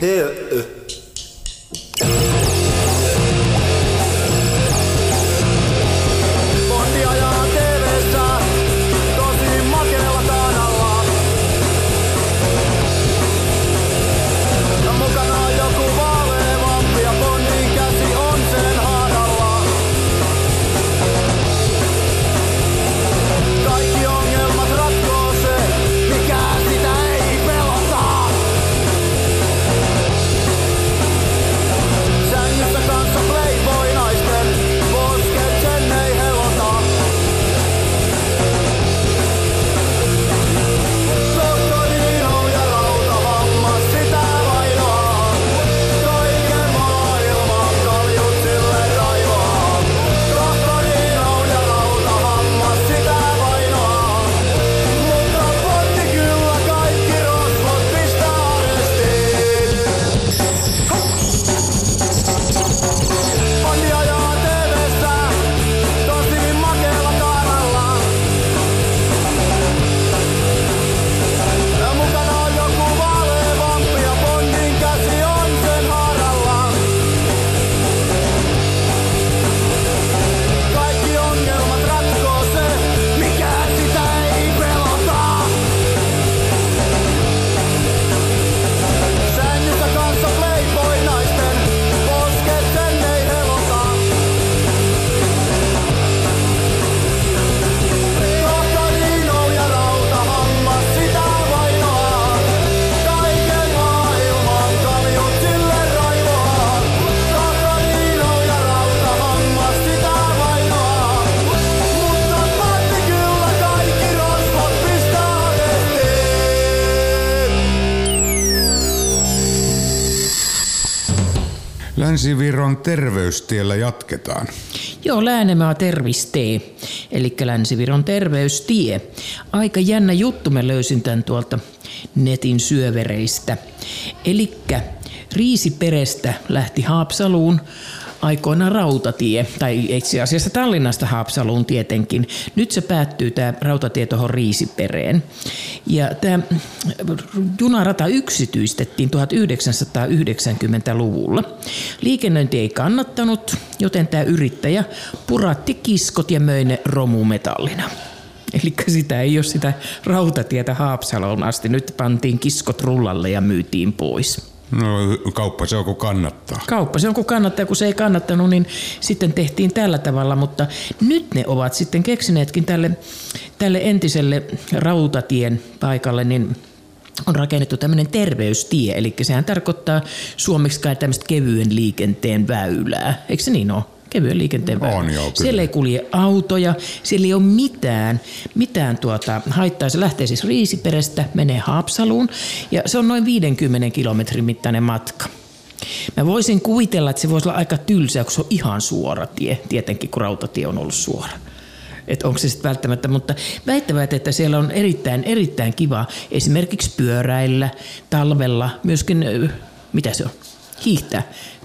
Länsi-Viron terveystiellä jatketaan. Joo, Läänemaa tervistee, eli Länsi-Viron terveystie. Aika jännä juttu, mä löysin tämän tuolta netin syövereistä. Elikkä Riisiperestä lähti Haapsaluun aikoinaan rautatie, tai itse asiassa Tallinnasta Haapsaluun tietenkin. Nyt se päättyy tämä rautatie tuohon Riisipereen. Ja tämä junarata yksityistettiin tuhatyhdeksänsataayhdeksänkymmentäluvulla. Liikennöinti ei kannattanut, joten tämä yrittäjä puratti kiskot ja möi ne romumetallina. Eli sitä ei ole sitä rautatietä Haapsaloon asti. Nyt pantiin kiskot rullalle ja myytiin pois. No kauppa se on kun kannattaa. Kauppa se on kun kannattaa, kun se ei kannattanut, niin sitten tehtiin tällä tavalla, mutta nyt ne ovat sitten keksineetkin tälle, tälle entiselle rautatien paikalle, niin on rakennettu tämmöinen terveystie, eli sehän tarkoittaa suomeksi kai tämmöistä kevyen liikenteen väylää, eikö se niin ole? Kevyen liikenteen väylä. On, joo, siellä ei kulje autoja, siellä ei ole mitään, mitään tuota haittaa. Se lähtee siis Riisiperästä, menee Haapsaluun ja se on noin viidenkymmenen kilometrin mittainen matka. Mä voisin kuvitella, että se voisi olla aika tylsää, kun se on ihan suora tie, tietenkin kun rautatie on ollut suora. Että onko se sitten välttämättä, mutta väittävät, että siellä on erittäin, erittäin kiva esimerkiksi pyöräillä, talvella, myöskin, mitä se on? Hiihtää.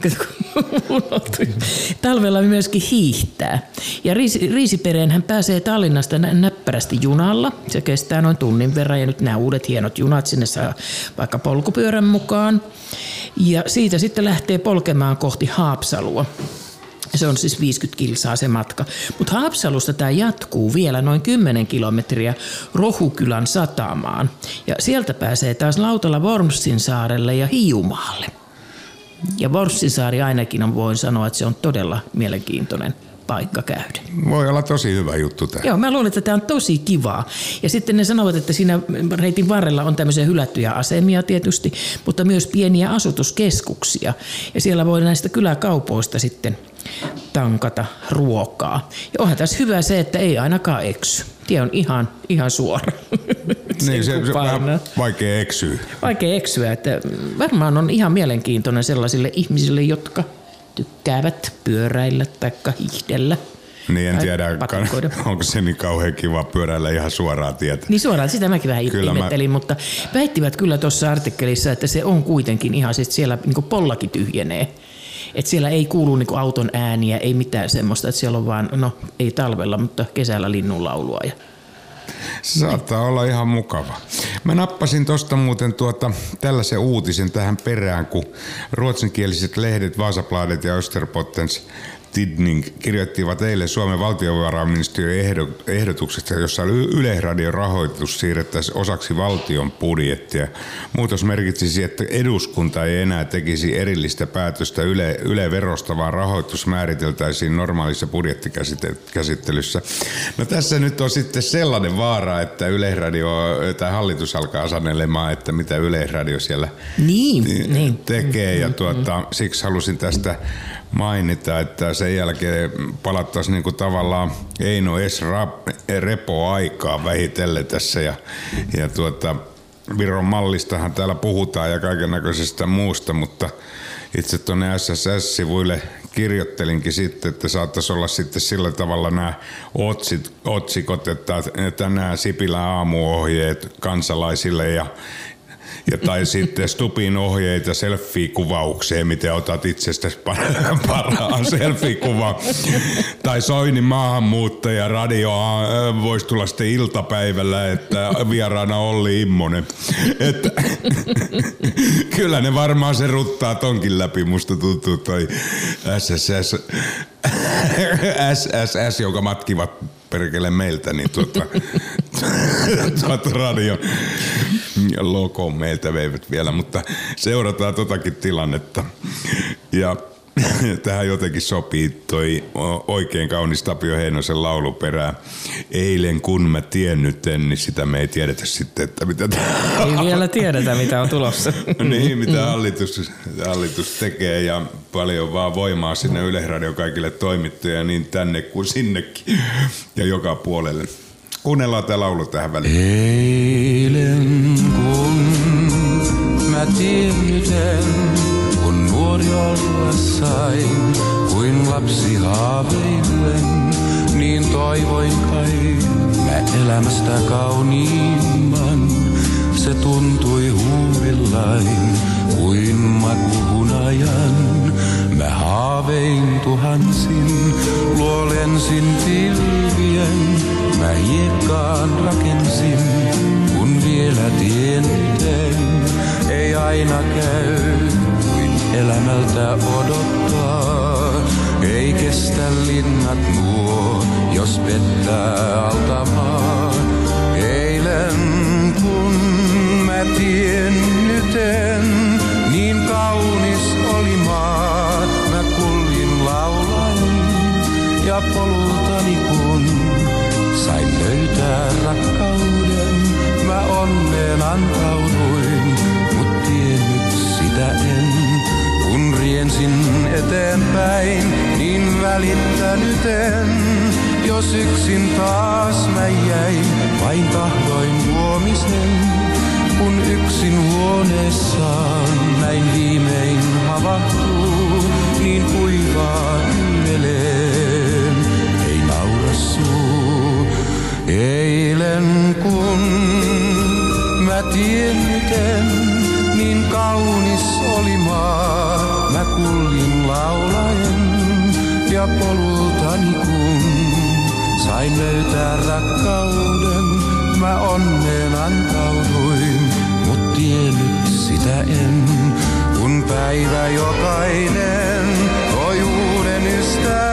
Talvella myöskin hiihtää. Ja Riisi, Riisipereen hän pääsee Tallinnasta näppärästi junalla. Se kestää noin tunnin verran ja nyt nämä uudet hienot junat sinne saa vaikka polkupyörän mukaan. Ja siitä sitten lähtee polkemaan kohti Haapsalua. Se on siis viisikymmentä kilsaa se matka. Mutta Haapsalusta tämä jatkuu vielä noin kymmenen kilometriä Rohukylän satamaan. Ja sieltä pääsee taas lautalla Vormsinsaarelle ja Hiiumaalle. Ja Vormsinsaari ainakin on, voin sanoa, että se on todella mielenkiintoinen paikka käydä. Voi olla tosi hyvä juttu tämä. Joo, mä luulen, että tämä on tosi kivaa. Ja sitten ne sanovat, että siinä reitin varrella on tämmöisiä hylättyjä asemia tietysti, mutta myös pieniä asutuskeskuksia. Ja siellä voi näistä kyläkaupoista sitten tankata ruokaa. Ja onhan tässä hyvä se, että ei ainakaan eksy. Tie on ihan, ihan suora. Niin, se, se on vaikea eksyä. Vaikea eksyä, että varmaan on ihan mielenkiintoinen sellaisille ihmisille, jotka tykkäävät pyöräillä tai hiihdellä. Niin en tiedä, onko se niin kauhean kiva pyöräillä ihan suoraan tietä. Niin suoraan, sitä mäkin vähän kyllä ihmettelin, mä... mutta väittivät kyllä tuossa artikkelissa, että se on kuitenkin ihan, siis siellä niin pollakin tyhjenee. Että siellä ei kuulu niin auton ääniä, ei mitään semmoista, että siellä on vaan, no ei talvella, mutta kesällä linnunlaulua. Ja... Se saattaa olla ihan mukava. Mä nappasin tosta muuten tuota tällaisen uutisen tähän perään, kun ruotsinkieliset lehdet Vasabladet ja Österbottens Tidning kirjoittivat eilen Suomen valtiovarainministeriön ehdotuksesta, jossa Yleisradion rahoitus siirrettäisiin osaksi valtion budjettia. Muutos merkitsisi, että eduskunta ei enää tekisi erillistä päätöstä Yle, Yle-verosta, vaan rahoitus määriteltäisiin normaalissa budjettikäsittelyssä. No tässä nyt on sitten sellainen vaara, että Yleisradio tai hallitus alkaa sanelemaan, että mitä Yleisradio siellä niin, niin. tekee. Ja tuota, siksi halusin tästä mainita, että sen jälkeen palattaisiin niinku tavallaan Eino S. Repo-aikaa vähitellen tässä ja, ja tuota, Viron mallistahan täällä puhutaan ja kaikennäköisestä muusta, mutta itse tuonne S S S-sivuille kirjoittelinkin sitten, että saattaisi olla sitten sillä tavalla nämä otsit, otsikot, että, että nämä Sipilän aamuohjeet kansalaisille ja Ja tai sitten Stupin ohjeita selfie-kuvaukseen, miten otat itsestäsi parhaan selfie-kuvan. Tai Soinin maahanmuuttaja radio voisi tulla sitten iltapäivällä, että vieraana Olli Immonen. Että, kyllä ne varmaan se ruttaa tonkin läpi, musta tuntuu toi S S S, S S S, joka matkivat perkele meiltä, niin tuota, tuota radio logo meiltä veivät vielä, mutta seurataan totakin tilannetta. Ja tähän jotenkin sopii toi oikein kaunis Tapio Heinosen lauluperä. Eilen kun mä tiennyten, niin sitä me ei tiedetä sitten, että mitä tämä ei vielä tiedetä, mitä on tulossa. Niin, mitä hallitus, hallitus tekee ja paljon vaan voimaa sinne Yleisradion kaikille toimittajille niin tänne kuin sinnekin ja joka puolelle. Kuunnellaan tämä laulu tähän väliin. Eilen kun mä tiennyten, kun nuori olla sain, kuin lapsi haaveillen, niin toivoin kai mä elämästä kauniimman. Se tuntui huumillain kuin makuhunajan. Mä haavein tuhansin, luo lensin pilvien. Mä hiekkaan rakensin, kun vielä tiennyten. Ei aina käy, kuin elämältä odottaa. Ei kestä linnat nuo, jos pettää altamaa. Eilen kun mä tiennyten, niin kaunis oli maa. Mä kuljin laulain ja polultani kun sain löytää rakkauden. Mä onneen antauduin, mut tiennyt sitä en. Kun riensin eteenpäin, niin välittänyten. Jos yksin taas mä jäin, vain tahdoin huomisen. Kun yksin huoneessaan näin viimein havahtuu, niin kuivaa hymmeleen, ei naura suu. Eilen kun mä tiennyten, niin kaunis oli maa. Mä kuljin laulaen ja polultani kun sain löytää rakkauden. Mä onneen antauduin, mut tiennyt sitä en. Kun päivä jokainen toi uuden ystävän.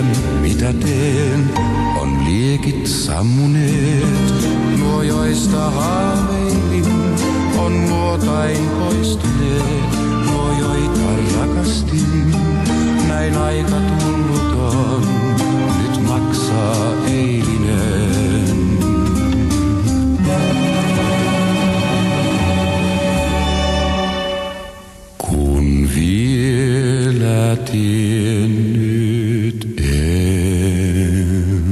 tiedä mitä teen, on liekit sammuneet. Nuo joista haaveilin, on luotain poistuneet. Nuo joita rakastin, näin aika tullut on, nyt maksaa eilinen. Kun vielä tiennyt en.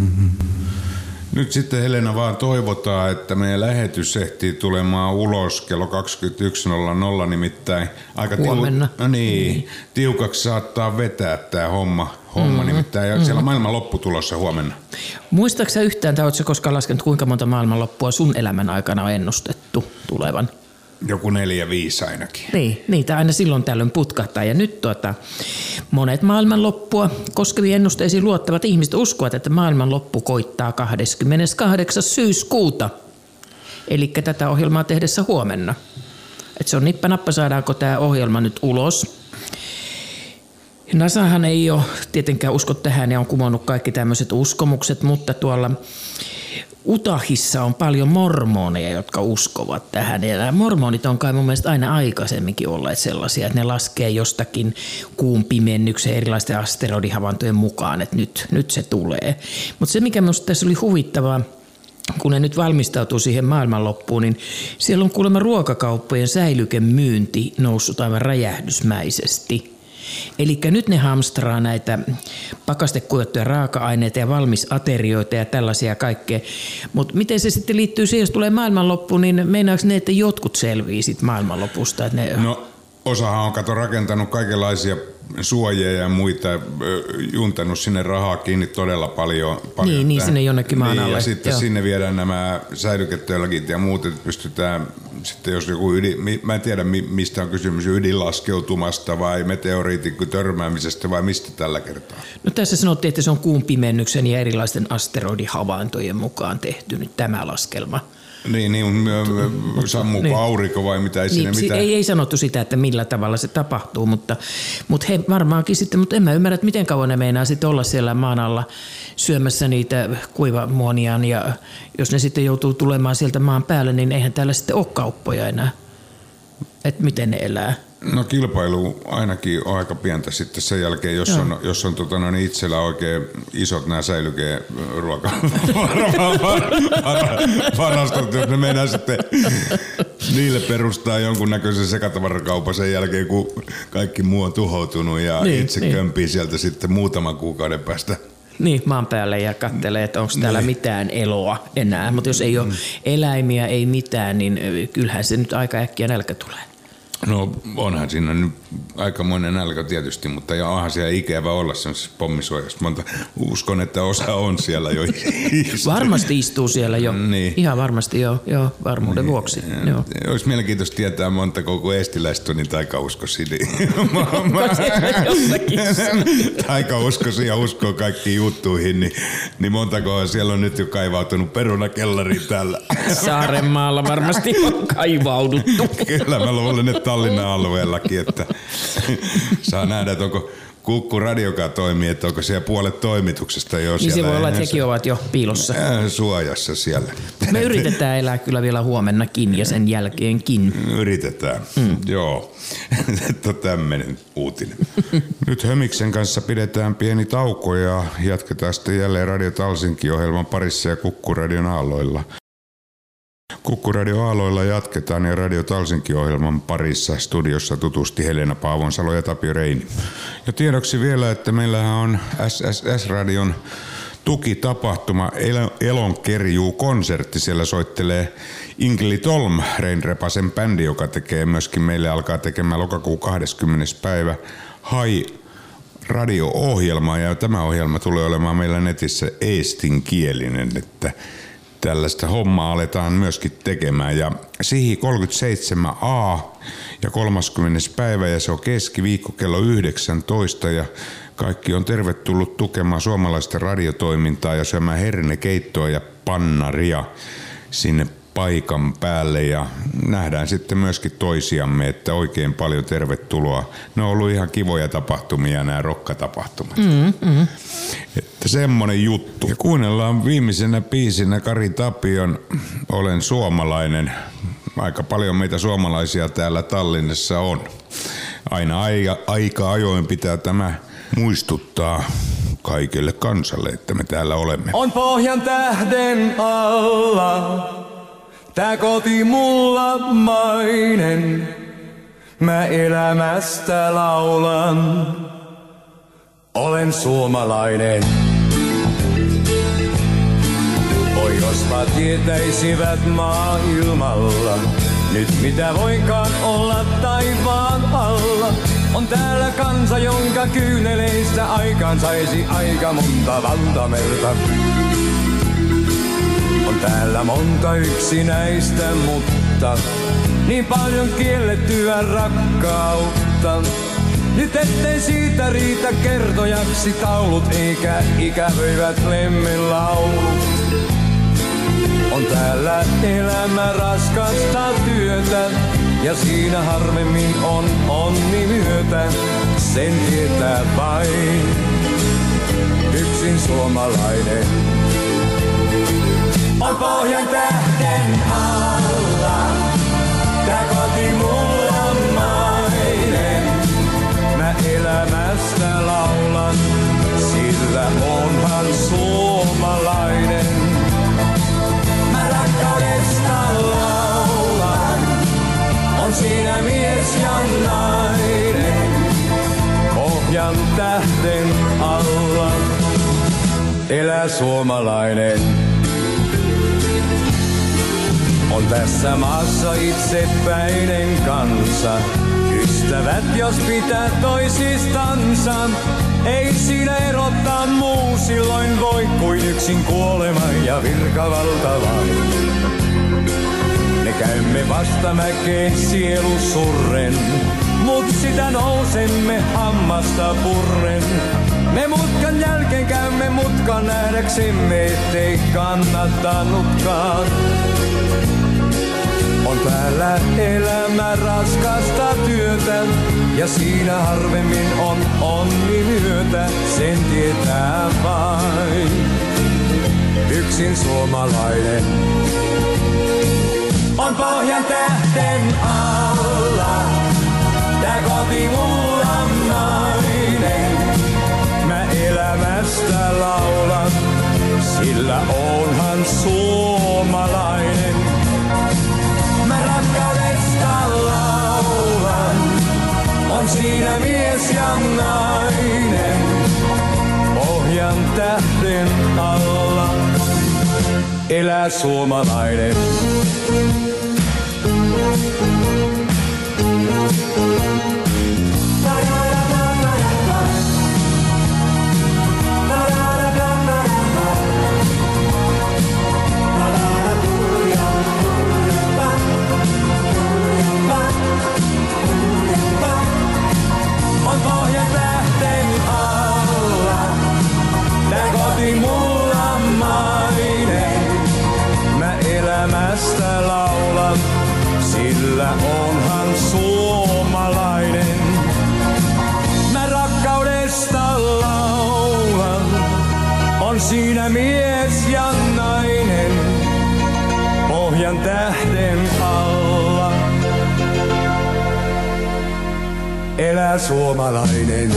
Nyt sitten Helena vaan toivotaan, että meidän lähetys ehtii tulemaan ulos kello kaksikymmentäyksi nolla nolla, nimittäin aika Huomenna. Tiu- no niin, niin, tiukaksi saattaa vetää tämä homma, homma mm-hmm. nimittäin ja mm-hmm. siellä on maailmanloppu tulossa huomenna. Muistaaksä yhtään, tai ootko koskaan laskenut, kuinka monta maailmanloppua sun elämän aikana on ennustettu tulevan? Joku neljä, viisi ainakin. Niin, niitä aina silloin tällöin putkahtaa. Ja nyt tuota, monet maailmanloppua koskeviin ennusteisiin luottavat ihmiset uskovat, että maailmanloppu koittaa kahdeskymmeneskahdeksas syyskuuta. Eli tätä ohjelmaa tehdessä huomenna. Et se on nippanappa, saadaanko tämä ohjelma nyt ulos. NASAhan ei ole tietenkään usko tähän ja on kumonnut kaikki tämmöiset uskomukset, mutta tuolla Utahissa on paljon mormoneja, jotka uskovat tähän. Ja nämä mormonit on kai mun mielestä aina aikaisemminkin olleet sellaisia, että ne laskee jostakin kuun pimennyksen erilaisten asteroidihavaintojen mukaan, että nyt, nyt se tulee. Mutta se, mikä minusta tässä oli huvittavaa, kun ne nyt valmistautuu siihen maailmanloppuun, niin siellä on kuulemma ruokakauppojen säilykemyynti noussut aivan räjähdysmäisesti. Eli nyt ne hamstraa näitä pakastekuivattuja raaka-aineita ja valmisaterioita ja tällaisia kaikkea. Mutta miten se sitten liittyy siihen, jos tulee maailmanloppu, niin meinaako ne, että jotkut selviää sitten maailmanlopusta? Että ne... No osahan on kato rakentanut kaikenlaisia suojia ja muita, juntanut sinne rahaa kiinni todella paljon. paljon niin, niin sinne jonnekin maan alle. Niin, ja sitten Joo. sinne viedään nämä säilyketölkit ja muut, että pystytään sitten jos joku ydin, mä en tiedä mistä on kysymys, ydinlaskeutumasta vai meteoriitin törmäämisestä vai mistä tällä kertaa? No tässä sanottiin, että se on kuun pimennyksen ja erilaisten asteroidihavaintojen mukaan tehty nyt tämä laskelma. Niin, niin sammuuko niin. aurinko vai mitä? Ei, niin, mitään. Ei, ei sanottu sitä, että millä tavalla se tapahtuu, mutta, mutta he varmaankin sitten, mutta en mä ymmärrä, että miten kauan ne meinaa sitten olla siellä maan alla syömässä niitä kuivamuoniaan ja jos ne sitten joutuu tulemaan sieltä maan päälle, niin eihän täällä sitten ole kauppoja enää, että miten ne elää. No kilpailu ainakin on aika pientä sitten sen jälkeen, jos Joo. on, jos on tota, no, niin itsellä oikein isot nämä säilykeruokavarastot, jos ne meinaa sitten niille perustaa jonkunnäköisen sekatavarakaupan sen jälkeen, kun kaikki muu on tuhoutunut ja niin, itse niin. kömpii sieltä sitten muutaman kuukauden päästä. Niin, maan päälle ja katselee, että onko täällä niin. mitään eloa enää. Mutta jos ei ole eläimiä, ei mitään, niin kyllähän se nyt aika äkkiä nälkä tulee. No onhan siinä nyt aikamoinen nälkä tietysti, mutta onhan siellä ikävä olla semmoisessa pommisuojassa. Monta uskon, että osa on siellä jo istuu. Varmasti istuu siellä jo. Niin. Ihan varmasti jo, jo varmuuden niin. vuoksi. Joo. Olisi mielenkiintoista tietää montako, kun eestiläiset on niin taikauskoisia. Taikauskoisia ja uskoo kaikkiin juttuihin, niin, niin montako siellä on nyt jo kaivautunut perunakellariin täällä. Saarenmaalla varmasti on kaivauduttu. Kyllä mä luulen, että Tallinnan alueellakin, että saa nähdä, että onko Kukku radiokaan toimii, että onko siellä puolet toimituksesta jo niin siellä. Niin se voi olla, että hekin ovat jo piilossa. Suojassa siellä. Me yritetään elää kyllä vielä huomennakin ja sen jälkeenkin. Yritetään, mm. joo. Tämmöinen uutinen. Nyt Hömiksen kanssa pidetään pieni tauko ja jatketaan sitten jälleen Radio Talsinki-ohjelman parissa ja Kukkuradion aalloilla. Kukkuradio Aalloilla jatketaan ja Radio Talsinki-ohjelman parissa studiossa tutusti Helena Paavonsalo ja Tapio Reini. Ja tiedoksi vielä, että meillähän on S S S-radion tukitapahtuma Elonkerjuu-konsertti. Siellä soittelee Ingeli Tolm, Rein Repasen bändi, joka tekee myöskin meille alkaa tekemään lokakuun kahdeskymmenes päivä Hai radio-ohjelma. Ja tämä ohjelma tulee olemaan meillä netissä eestinkielinen, että tällaista hommaa aletaan myöskin tekemään ja Sihi kolmekymmentäseitsemän A ja kolmaskymmenes päivä ja se on keskiviikko kello yhdeksäntoista ja kaikki on tervetullut tukemaan suomalaista radiotoimintaa ja syömään hernekeittoa ja pannaria sinne paikan päälle ja nähdään sitten myöskin toisiamme, että oikein paljon tervetuloa. Ne on ollut ihan kivoja tapahtumia nämä rokkatapahtumat. Mm, mm. Että semmonen juttu. Ja kuunnellaan viimeisenä biisinä Kari Tapion Olen suomalainen. Aika paljon meitä suomalaisia täällä Tallinnassa on. Aina aika, aika ajoin pitää tämä muistuttaa kaikille kansalle, että me täällä olemme. On pohjan tähden alla, tää koti mulla mainen. Mä elämästä laulan, olen suomalainen. Oi jospa tietäisivät maailmalla, nyt mitä voikaan olla taivaan alla. On täällä kansa, jonka kyyneleistä aikaan saisi aika monta valtamerta. On täällä monta yksinäistä, mutta niin paljon kiellettyä rakkautta. Nyt ettei siitä riitä kertojaksi taulut, eikä ikävöivät lemmenlaulut. On täällä elämä raskasta työtä, ja siinä harvemmin on onni myötä. Sen tietää vain yksin suomalainen. On pohjan tähden alla, tää koti mulla mainen. Mä elämästä laulan, sillä onhan suomalainen. Mä rakkaudesta laulan, on siinä mies ja nainen. Pohjan tähden alla elää suomalainen. On tässä maassa itsepäinen kansa, ystävät jos pitää toisistansa. Ei siinä erottaa muu silloin voi kuin yksin kuolema ja virkavalta vain. Me käymme vastamäkeen sielu surren, mut sitä nousemme hammasta purren. Me mutkan jälkeen käymme mutkan nähdäksemme, ettei kannattanutkaan. On täällä elämä raskasta työtä, ja siinä harvemmin on onni myötä. Sen tietää vain yksin suomalainen. On pohjan tähden alla, tää koti mulla nainen. Mä elämästä laulan, sillä onhan suomalainen. Mä rakkaudesta laulan, on siinä mies ja nainen. Pohjan tähden alla elää suomalainen. On pohjan tähden alla, tää koti mulla mainen. Mä elämästä laulan, sillä onhan suomalainen. Mä rakkaudesta laulan, on siinä mies ja nainen. Pohjan tähden alla elää suomalainen.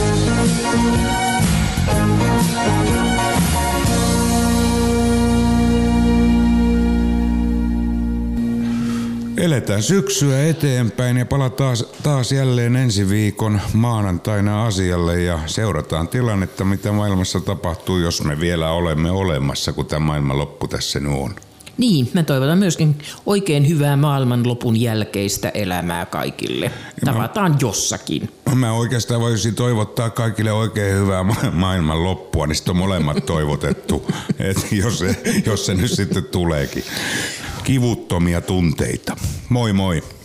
Eletään syksyä eteenpäin ja palataan taas jälleen ensi viikon maanantaina asialle ja seurataan tilannetta, mitä maailmassa tapahtuu, jos me vielä olemme olemassa, kun tämä maailmanloppu tässä nyt on. Niin, mä toivotan myöskin oikein hyvää maailmanlopun jälkeistä elämää kaikille. Tavataan jossakin. Mä oikeastaan voisin toivottaa kaikille oikein hyvää ma- maailmanloppua, niin sitten on molemmat toivotettu, että jos se, jos se nyt sitten tuleekin. Kivuttomia tunteita. Moi moi!